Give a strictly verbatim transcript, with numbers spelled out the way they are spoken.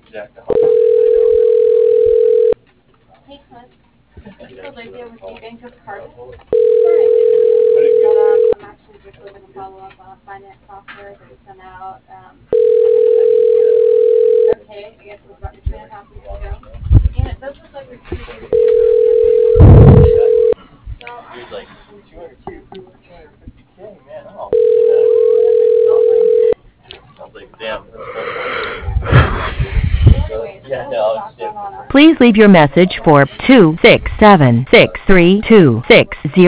Jack the Hey Clint, is this Olivia with the Bank of Carbon? Sorry, but um, I'm actually just looking to follow up on a finance software that we sent out. Um, okay, I guess it was about two and a half weeks ago. And it does look like we've pretty good. Well, He was like, two hundred K, two hundred fifty K, man, I'm all I was like, damn, that's funny. anyways, Yeah, we'll no, talk it's on different. our Please leave your message for two six seven, six three two, six zero.